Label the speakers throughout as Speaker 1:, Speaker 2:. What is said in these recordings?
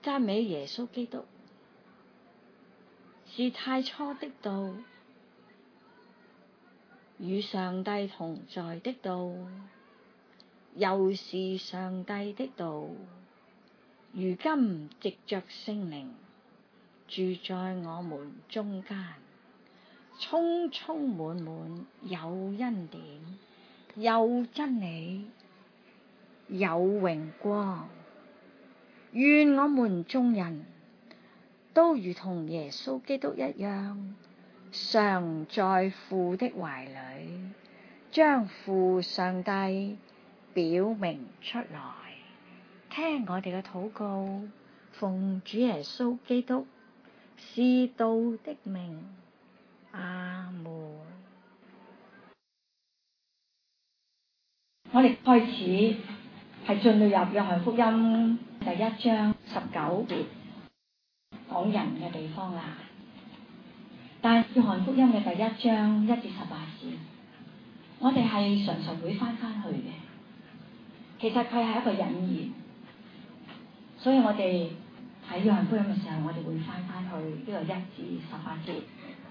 Speaker 1: 讚美耶穌基督，是太初的道，與上帝同在的道，又是上帝的道，如今藉着聖靈住在我們中間，充充滿滿有恩典，有真理，有榮光。願我們眾人都如同耶穌基督一樣，常在父的懷裡，將父上帝表明出來。聽我哋嘅禱告，奉主耶穌基督是道的名，阿門。我哋開始係進入約翰福音第1章19節講人嘅地方啦。但係約翰福音嘅第1章1至18節，我哋係常常會翻去嘅。其實佢係一個引言，所以我哋喺約翰福音嘅時候，我哋會翻去呢個1至18節。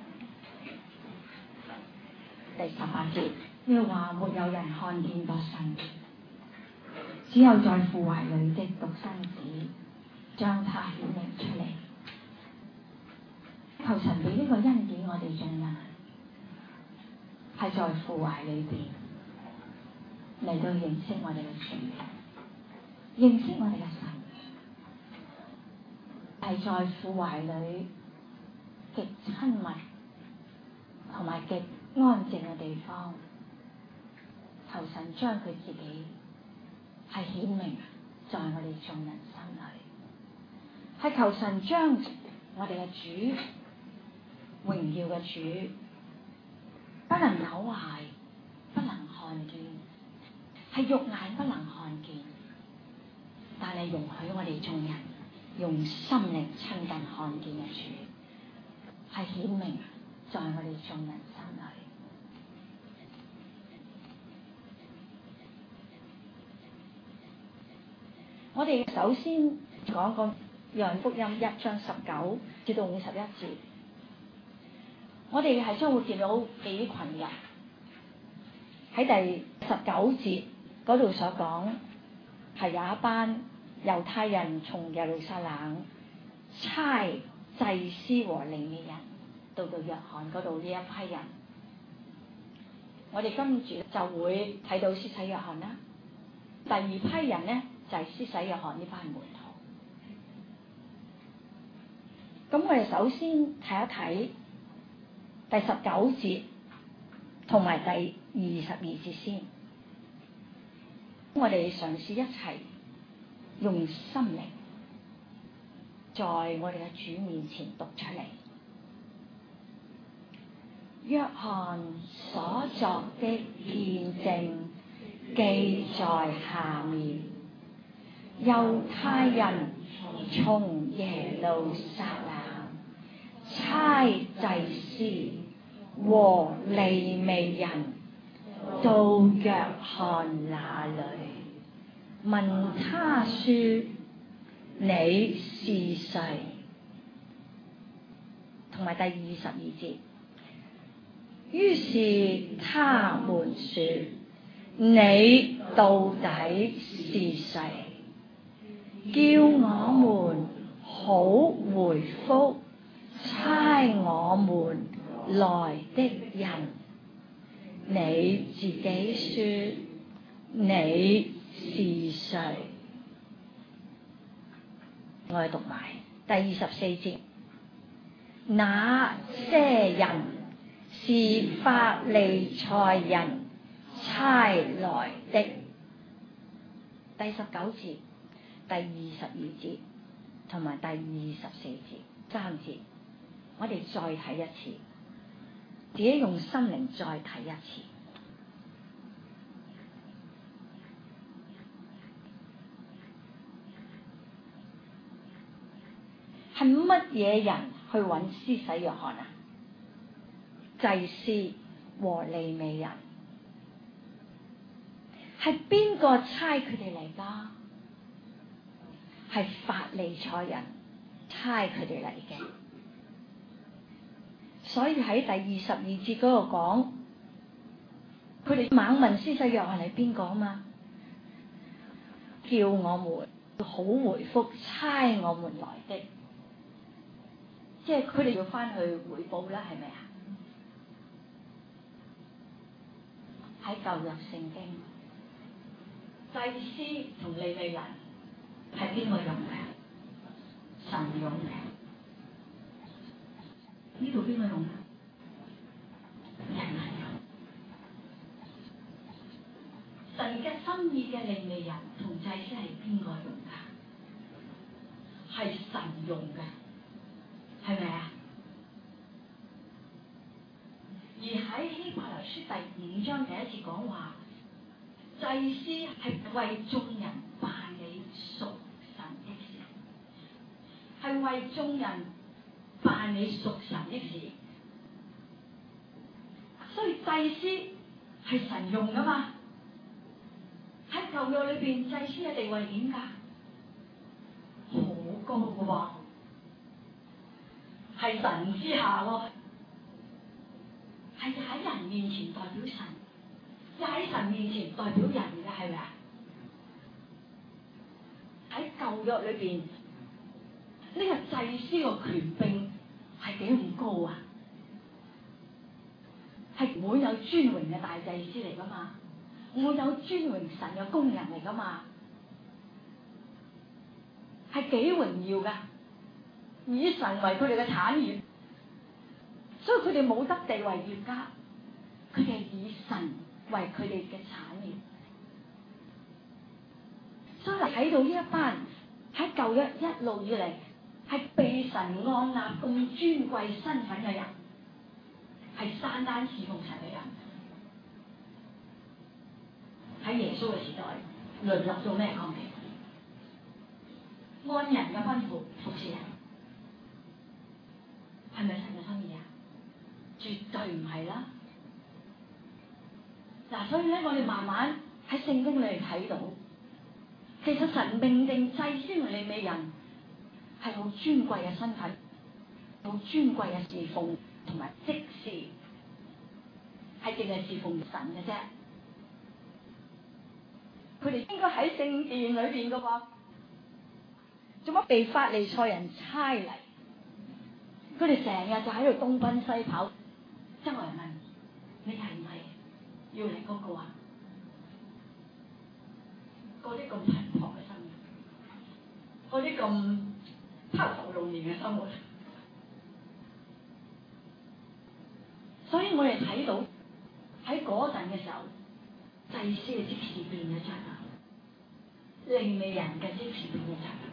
Speaker 1: 第18節呢個話，沒有人看見過神，只有在父懷裡的獨生子將他顯明出嚟。求神俾呢個恩典我哋眾人，係在父懷裡邊嚟到認識我哋嘅主，認識我哋嘅神，係在父懷裡極親密同埋極安靜嘅地方。求神將佢自己係顯明在我哋眾人心裡，係求神將我哋嘅主，榮耀嘅主，不能朽壞，不能看見，係肉眼不能看見，但係容許我哋眾人用心靈親近看見嘅主，係顯明在我哋眾人心裡。我哋首先講個約翰福音1章19至到51節，我哋係將會見到幾群人喺第19節嗰度所講，係有一班猶太人從耶路撒冷差祭司和利未人到約翰嗰度呢一批人。我哋跟住就會睇到施洗約翰啦。第二批人呢，就係施洗約翰呢班門徒。咁我哋首先睇一睇第19節同埋第22節先。我哋嘗試一齊用心靈在我哋嘅主面前讀出嚟。約翰所作的見證記在下面。猶太人從耶路撒冷差祭司和利未人到約翰那裡，問他說：你是誰？同埋第22節。於是他們說：你到底是誰？叫我們好回覆差我們來的人。你自己說你是誰？我哋讀埋第24節。那些人是法利賽人差來的。第19節。第22節同埋第24節3節，我哋再睇一次，自己用心靈再睇一次。係乜嘢人去揾施洗約翰啊？祭司和利未人。係邊個差佢哋嚟㗎？ 係法利賽人差佢哋嚟嘅。所以喺第22節嗰度講，佢哋猛問施洗約翰係邊個啊嘛，叫我們好回覆差我們來的，即係佢哋要翻去匯報啦，係咪啊？喺舊約聖經，祭司同利未人係邊個用嘅？神用嘅。呢度邊個用？人用。神嘅心意嘅利未人同祭司係邊個用㗎？係神用嘅，係咪啊？而喺希伯來書第5章第1節講話，祭司係為眾人辦理屬神的事，係為眾人辦理屬神的事。所以祭司係神用噶嘛？喺舊約裏邊，祭司嘅地位點㗎？好高嘅喎，係神之下喎，係喺人面前代表神，又喺神面前代表人嘅，係咪啊？喺舊約裏邊，呢個祭司嘅權柄係幾咁高啊？係唔會有尊榮嘅大祭司嚟噶嘛？唔會有尊榮神嘅工人嚟噶嘛？係幾榮耀噶？以神為佢哋嘅產業，所以佢哋冇得地為業家，佢哋係以神為佢哋嘅產業。所以睇到呢一班喺舊約一路以嚟係被神按立咁尊貴身份嘅人，係單單侍奉神嘅人，喺耶穌嘅時代淪落到咩光景？按人嘅吩咐服侍人，係咪神嘅心意啊？絕對唔係啦。嗱，所以咧，我哋慢慢喺聖經裏睇到，其實神命定祭司同利未人係好尊貴嘅身份，好尊貴嘅侍奉同埋職事，係淨係侍奉神嘅啫。佢哋應該喺聖殿裏邊嘅喎，做乜被法利賽人差嚟？佢哋成日就喺度東奔西跑，周圍問你係唔係要嚟嗰個啊？嗰啲咁頻撲嘅生活，嗰啲咁拋頭露面嘅生活，所以我哋睇到喺嗰陣嘅時候，祭司嘅職事變咗質啦，利未人嘅職事變咗質啦。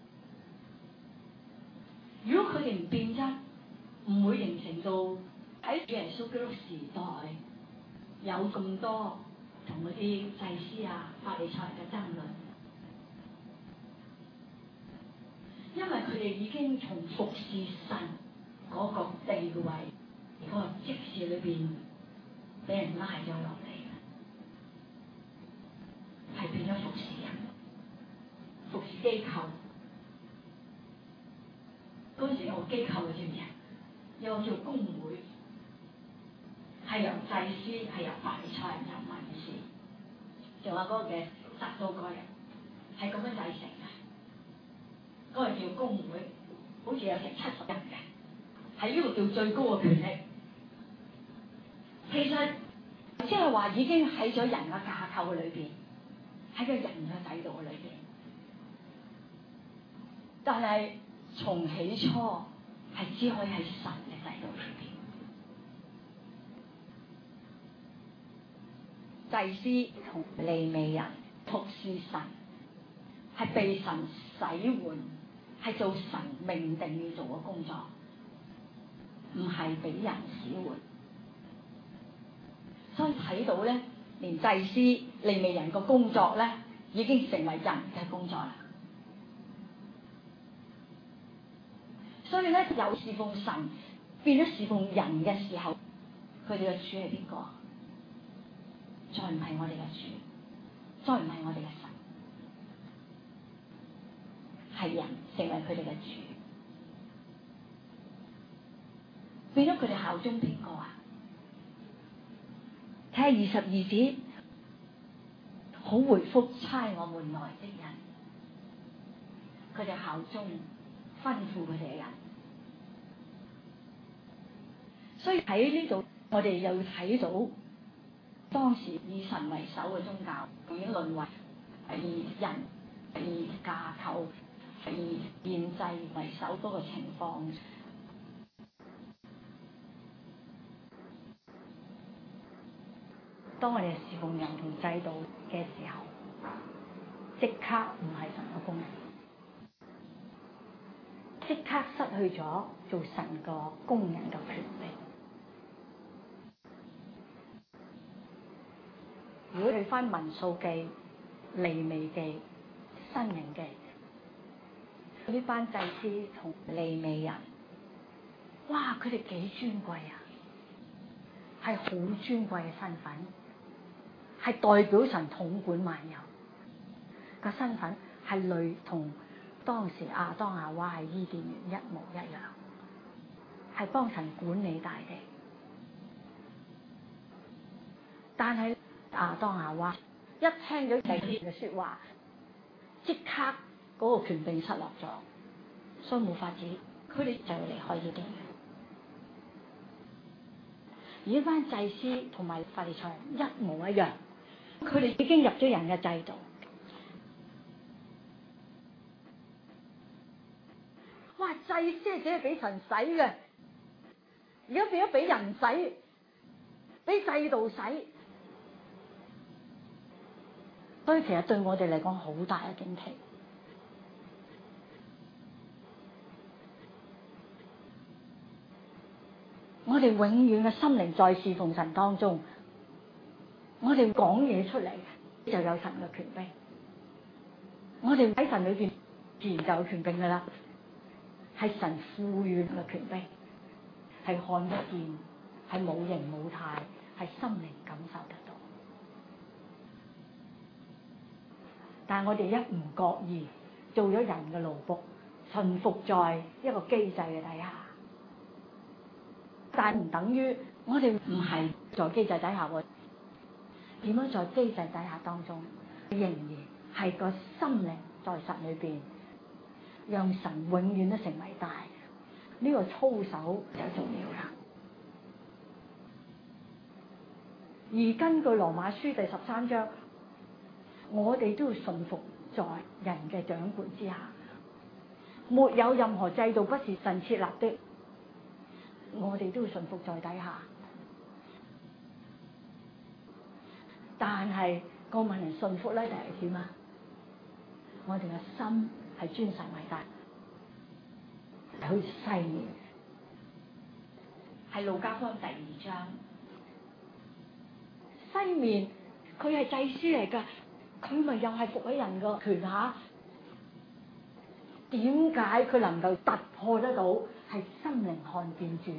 Speaker 1: 如果佢哋唔變質，唔會形成到喺主耶穌基督時代有咁多同嗰啲祭司啊、法利賽人嘅爭論，因為佢哋已經從服侍神嗰個地位、嗰個職事裏邊俾人拉咗落嚟，係變咗服侍人、服侍機構。嗰陣時有個機構，你知唔知啊？有個叫公會，係由祭司、係由法利賽人、由文士，仲有嗰個嘅撒都該人，係咁樣製成嘅。嗰個叫公會，好似有成70人嘅，喺呢度叫最高嘅權力。其實即係話已經喺咗人嘅架構裏邊，喺個人嘅制度裏邊，但係從起初係只可以喺神嘅制度裏邊。祭司同利未人服侍神，係被神使喚，係做神命定要做嘅工作，唔係俾人使喚。所以睇到咧，連祭司、利未人個工作咧，已經成為人嘅工作啦。所以咧，有侍奉神變咗侍奉人嘅時候，佢哋嘅主係邊個？再唔係我哋嘅主，再唔係我哋嘅神。 係人成為佢哋嘅主，變咗佢哋效忠邊個啊？睇下22節，好回覆差我們來的人，佢哋效忠吩咐佢哋嘅人。所以喺呢度，我哋又睇到當時以神為首嘅宗教已經淪為以人、以架構、以憲制為首嗰個情況。當我哋侍奉人同制度嘅時候，即刻唔係神嘅工人，即刻失去咗做神個工人嘅權利。如果去翻民數記、利未記、申命記，呢班祭司同利未人，哇！佢哋幾尊貴啊，係好尊貴嘅身份，係代表神統管萬有個身份，係類同當時亞當夏娃喺伊甸園一模一樣，係幫神管理大地。但係亞當夏娃一聽咗祭司嘅説話，即刻嗰個權柄失落咗，所以冇法子，佢哋就要離開伊甸園。而呢班祭司同埋法利賽人一模一樣，佢哋已經入咗人嘅制度。哇！祭司係只係俾神使嘅，而家變咗俾人使，俾制度使。所以其實對我哋嚟講好大嘅警惕。我哋永遠嘅心靈在侍奉神當中，我哋講嘢出嚟就有神嘅權柄。我哋喺神裏邊自然就有權柄噶啦，係神賦予嘅權柄，係看得見，係冇形冇態，係心靈感受得到。但係我哋一唔覺意做咗人嘅奴僕，順服在一個機制嘅底下，但唔等於我哋唔係在機制底下喎。點樣在機制底下當中，仍然係個心靈在神裏邊，讓神永遠都成為大。呢個操守就重要啦。而根據羅馬書第13章，我哋都要順服在人嘅掌管之下，沒有任何制度不是神設立的，我哋都要順服在底下。但係個問題順服咧，就係點啊？我哋嘅心係尊神為大，好似西面係路加福音第2章，西面佢係祭司嚟㗎。佢咪又係服喺人個權下？點解佢能夠突破得到？係心靈看見主，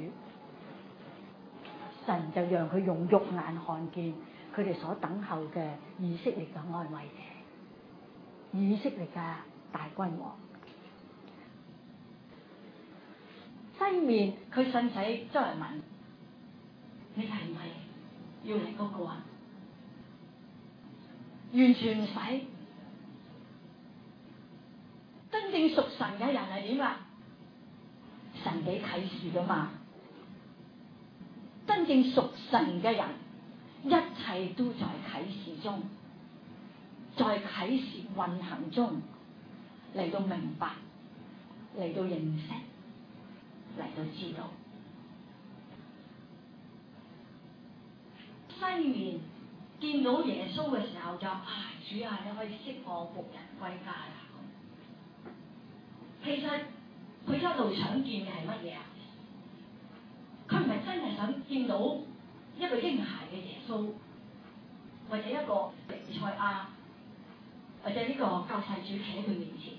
Speaker 1: 神就讓佢用肉眼看見佢哋所等候嘅以色列嘅安慰者，以色列嘅大君王。西面佢信使周圍問：你係唔係要嚟嗰個啊？完全唔使。真正屬神嘅人係點啊？神俾啟示噶嘛。真正屬神嘅人，一切都在啟示中，在啟示運行中嚟到明白，嚟到認識，嚟到知道。西面見到耶穌嘅時候就主啊，你可以釋放僕人歸家啦。其實佢一路想見嘅係乜嘢啊？佢唔係真係想見到一個嬰孩嘅耶穌，或者一個彌賽亞，或者呢個救世主企喺佢面前。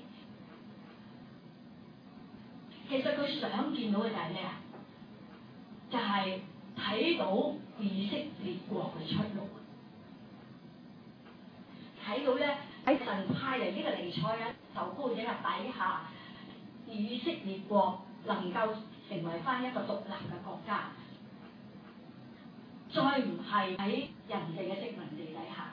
Speaker 1: 其實佢想見到嘅就係咩啊？就係睇到以色列國嘅出路，睇到咧
Speaker 2: 喺神派嚟呢個彌賽亞受膏者嘅底下，以色列國能夠成為翻一個獨立嘅國家，再唔係喺人哋嘅殖民地底下。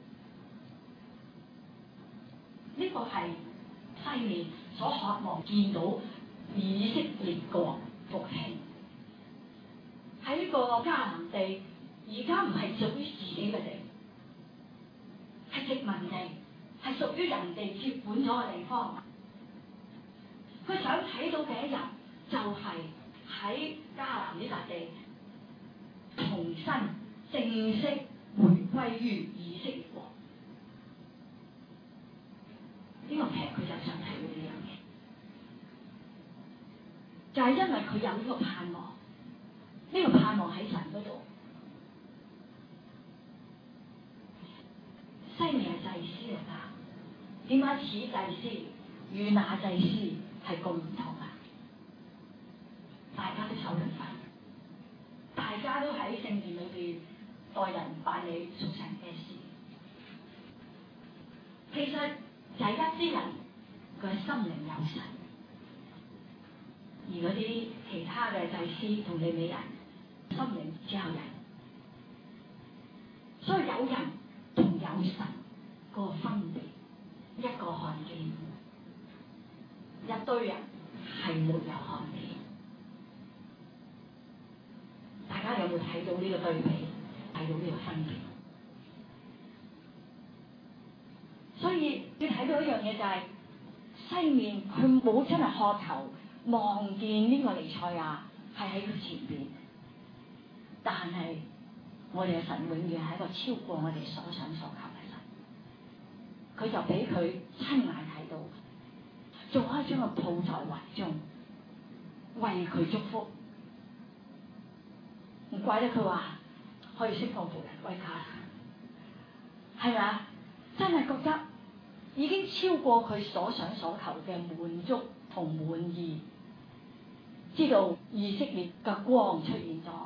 Speaker 2: 呢個係西面所渴望見到以色列國復興。喺呢個迦南地，而家唔係屬於自己嘅地，係殖民地，係屬於人哋接管咗嘅地方。佢想睇到嘅一日，就係喺迦南呢笪地重新正式回歸於以色列國。呢個劇佢就想睇到呢樣嘢，就係因為佢有呢個盼望，呢個盼望喺神嗰度。西面係祭司嚟㗎，點解此祭司與那祭司係咁唔同啊？大家都守律法，大家都喺聖殿裏邊代人辦理屬神嘅事。其實就係一啲人佢心靈有神，而嗰啲其他嘅祭司同利未人心靈只有人。所以有人同有神個分別，一個看見，一堆人係沒有看見。大家有冇睇到呢個對比？睇到呢個分別？所以要睇到一樣嘢就係、西面佢冇真係渴求望見呢個彌賽亞係喺佢前邊，但係我哋嘅神永遠係一個超過我哋所想所求嘅神，佢就俾佢親眼睇到，仲可以將佢抱在懷中，為佢祝福。唔怪得佢話可以釋放僕人歸家，係咪啊？真係覺得已經超過佢所想所求嘅滿足同滿意，知道以色列嘅光出現咗，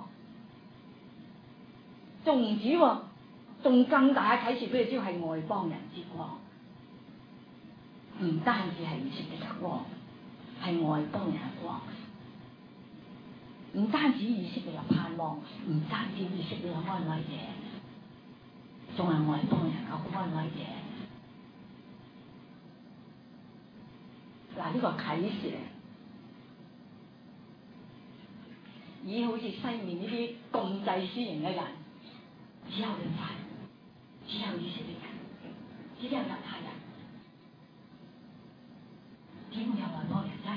Speaker 2: 仲唔止喎，仲更大嘅啟示俾你知道係外邦人之光，唔單止係以色列嘅光，係外邦人嘅光。唔單止以色列有盼望，唔單止以色列有安慰者，仲係外邦人有安慰者。嗱，呢個啟示咦，好似西面呢啲咁祭司型嘅人，只有律法，只有以色列人，只有猶太人，點會有外邦人啫？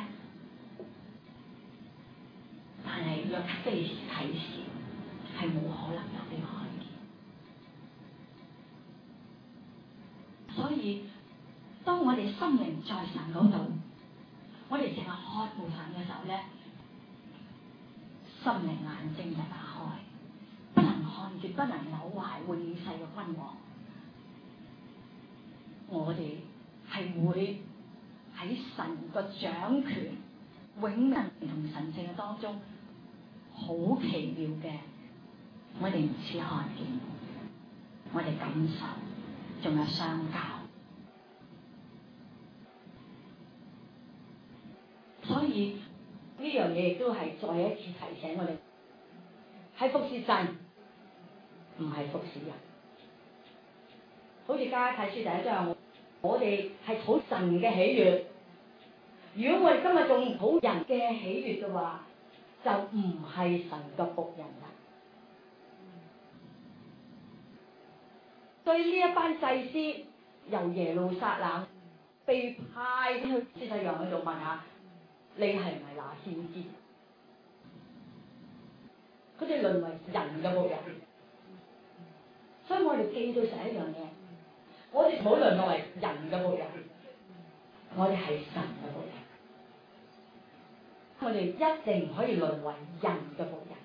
Speaker 2: 但係若非啟示，係冇可能有呢個看見。所以當我哋心靈在神嗰度，我哋淨係渴慕神嘅時候咧，心靈眼睛就打開，不能看見，不能朽壞永世嘅君王。我哋係會喺神個掌權、永恆同神聖嘅當中。好奇妙嘅，我哋唔止看見，我哋感受，仲有相交。所以呢樣嘢亦都係再一次提醒我哋，係服侍神，唔係服侍人。好似加拉太書第一章，我哋係討神嘅喜悅。如果我哋今日仲討人嘅喜悅嘅話，就唔係神嘅僕人啦。所以呢一班祭司由耶路撒冷被派去施洗約翰度問下，你係唔係那先知？佢哋淪為人嘅僕人。所以我哋記到成一樣嘢，我哋唔好淪為人嘅僕人，我哋係神嘅僕人。我哋一定唔可以淪為人嘅僕人，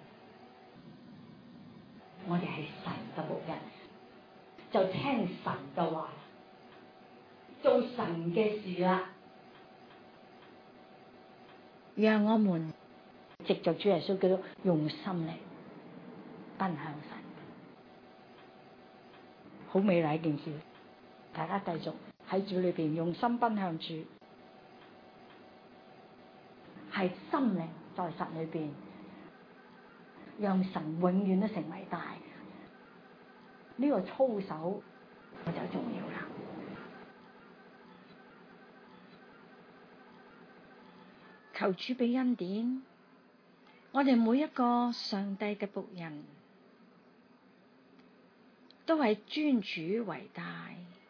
Speaker 2: 我哋係神嘅僕人，就聽神嘅話，做神嘅事啦。讓我們藉着主耶穌基督用心嚟奔向神，好美麗一件事。大家繼續喺主裏邊用心奔向主，係心靈在神裏邊，讓神永遠都成為大。呢個操守就重要啦。
Speaker 1: 求主俾恩典，我哋每一個上帝嘅僕人都係尊主為大，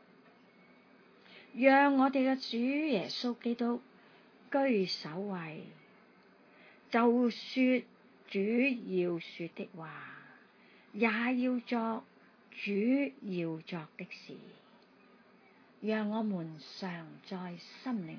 Speaker 1: 讓我哋嘅主耶穌基督居首位，就說主要說的話，也要作主要作的事，讓我們常在心靈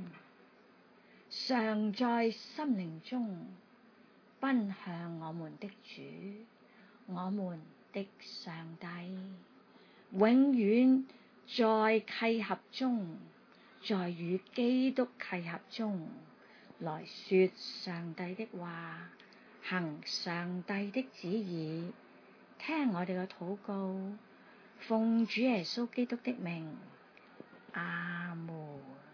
Speaker 1: 中奔向我們的主，我們的上帝，永遠在契合中，在與基督契合中，來說上帝的話，行上帝的旨意，聽我哋嘅禱告，奉主耶穌基督的名，阿門。